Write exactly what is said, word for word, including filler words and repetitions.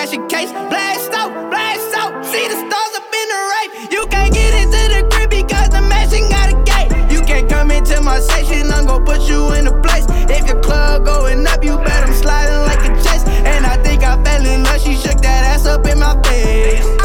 fashion case. Blast out, blast out, see the stars up in the rape. You can't get into the crib because the mansion got a gate. You can't come into my section, I'm gon' put you in a place. If your club going up, you bet I'm sliding like a chase. And I think I fell in love, she shook that ass up in my face.